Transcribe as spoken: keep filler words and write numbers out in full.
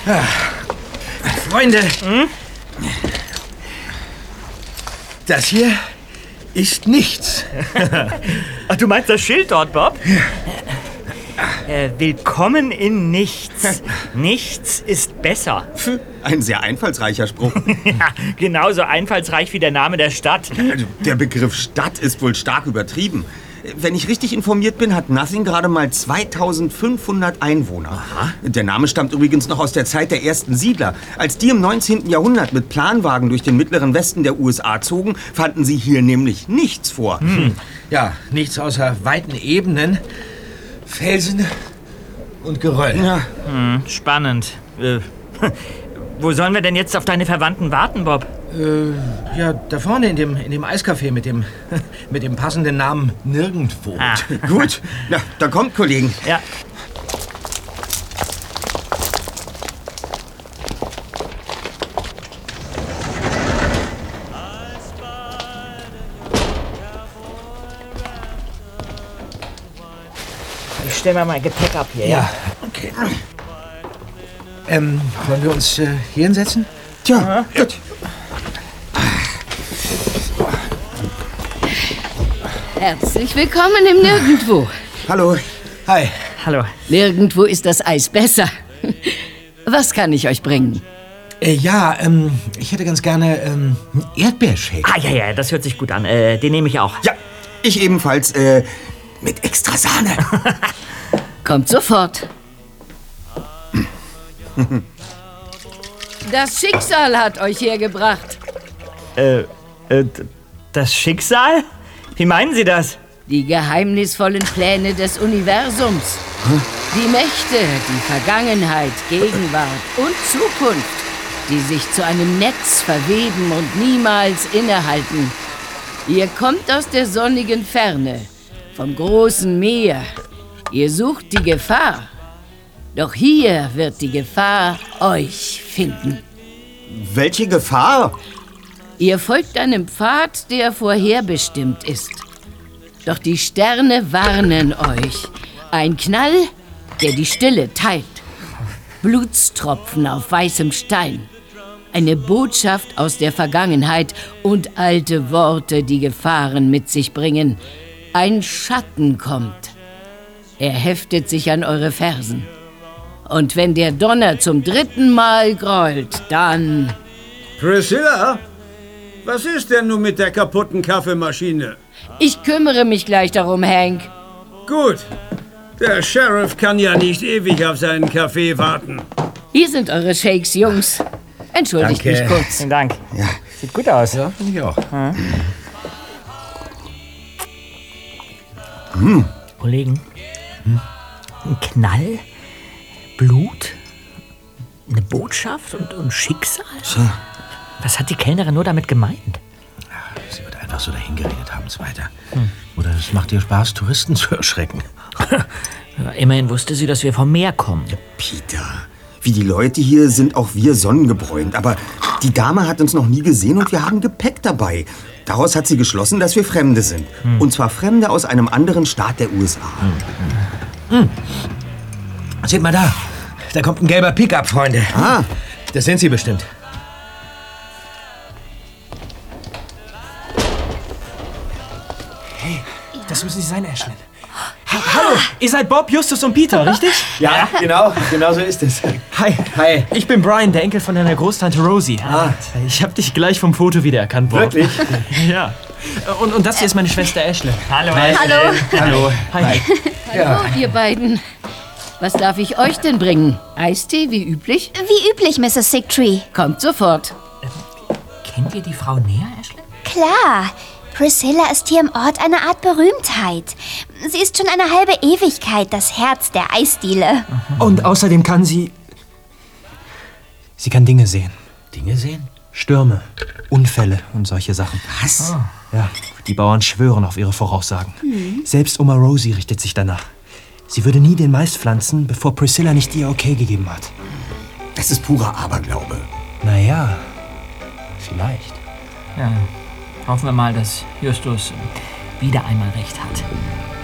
Freunde, hm? Das hier ist nichts. Ach, du meinst das Schild dort, Bob? Äh, willkommen in nichts. Nichts ist besser. Ein sehr einfallsreicher Spruch. Ja, genauso einfallsreich wie der Name der Stadt. Also, der Begriff Stadt ist wohl stark übertrieben. Wenn ich richtig informiert bin, hat Nothing gerade mal zweitausendfünfhundert Einwohner. Aha. Der Name stammt übrigens noch aus der Zeit der ersten Siedler. Als die im neunzehnten Jahrhundert mit Planwagen durch den mittleren Westen der U S A zogen, fanden sie hier nämlich nichts vor. Hm. Ja, nichts außer weiten Ebenen, Felsen und Geröll. Ja. Hm, spannend. Äh, wo sollen wir denn jetzt auf deine Verwandten warten, Bob? Äh, ja, da vorne in dem, in dem Eiscafé mit dem, mit dem passenden Namen Nirgendwo. Ah. Gut, ja, da kommt, Kollegen. Ja. Ich stell mal mein Gepäck ab hier, ja? Ja, okay. Ähm, wollen wir uns äh, hier hinsetzen? Tja, Aha. gut. Herzlich willkommen im Nirgendwo. Hallo. Hi. Hallo. Nirgendwo ist das Eis besser. Was kann ich euch bringen? Äh, ja, ähm, ich hätte ganz gerne ähm, einen Erdbeershake. Ah, ja, ja, das hört sich gut an. Äh, den nehme ich auch. Ja, ich ebenfalls, äh, mit extra Sahne. Kommt sofort. Das Schicksal hat euch hergebracht. Äh, äh, das Schicksal? Wie meinen Sie das? Die geheimnisvollen Pläne des Universums. Hm? Die Mächte, die Vergangenheit, Gegenwart und Zukunft, die sich zu einem Netz verweben und niemals innehalten. Ihr kommt aus der sonnigen Ferne, vom großen Meer. Ihr sucht die Gefahr. Doch hier wird die Gefahr euch finden. Welche Gefahr? Ihr folgt einem Pfad, der vorherbestimmt ist. Doch die Sterne warnen euch. Ein Knall, der die Stille teilt. Blutstropfen auf weißem Stein. Eine Botschaft aus der Vergangenheit und alte Worte, die Gefahren mit sich bringen. Ein Schatten kommt. Er heftet sich an eure Fersen. Und wenn der Donner zum dritten Mal grollt, dann... Priscilla? Was ist denn nun mit der kaputten Kaffeemaschine? Ich kümmere mich gleich darum, Hank. Gut. Der Sheriff kann ja nicht ewig auf seinen Kaffee warten. Hier sind eure Shakes, Jungs. Entschuldigt Danke. mich kurz. Vielen Dank. Ja. Sieht gut aus. Ja, finde ich auch. Hm. Hm. Kollegen, hm? Ein Knall, Blut, eine Botschaft und, und Schicksal? Tja. Was hat die Kellnerin nur damit gemeint? Sie wird einfach so dahingeredet haben, weiter. Hm. Oder es macht ihr Spaß, Touristen zu erschrecken. Ja, immerhin wusste sie, dass wir vom Meer kommen. Peter, wie die Leute hier sind auch wir sonnengebräunt. Aber die Dame hat uns noch nie gesehen und wir haben Gepäck dabei. Daraus hat sie geschlossen, dass wir Fremde sind. Hm. Und zwar Fremde aus einem anderen Staat der U S A. Hm. Hm. Seht mal da. Da kommt ein gelber Pickup, Freunde. Ah. Das sind sie bestimmt. Hey, das müssen Sie sein, Ashley. Ha Hallo, ihr seid Bob, Justus und Peter, richtig? Ja, genau. Genau so ist es. Hi. Hi. Ich bin Brian, der Enkel von deiner Großtante Rosie. Ah. Ich hab dich gleich vom Foto wiedererkannt, Bob. Wirklich? Ja. Und, und das hier ist meine Schwester Ashley. Hallo. Hallo. Hallo. Hi. Hallo, Ja. ihr beiden. Was darf ich euch denn bringen? Eistee, wie üblich? Wie üblich, Misses Sigtree. Kommt sofort. Kennt ihr die Frau näher, Ashley? Klar. Priscilla ist hier im Ort eine Art Berühmtheit. Sie ist schon eine halbe Ewigkeit das Herz der Eisdiele. Und außerdem kann sie... Sie kann Dinge sehen. Dinge sehen? Stürme, Unfälle und solche Sachen. Was? Ja, die Bauern schwören auf ihre Voraussagen. Hm. Selbst Oma Rosie richtet sich danach. Sie würde nie den Mais pflanzen, bevor Priscilla nicht ihr Okay gegeben hat. Das ist purer Aberglaube. Naja, vielleicht. Ja, hoffen wir mal, dass Justus wieder einmal recht hat.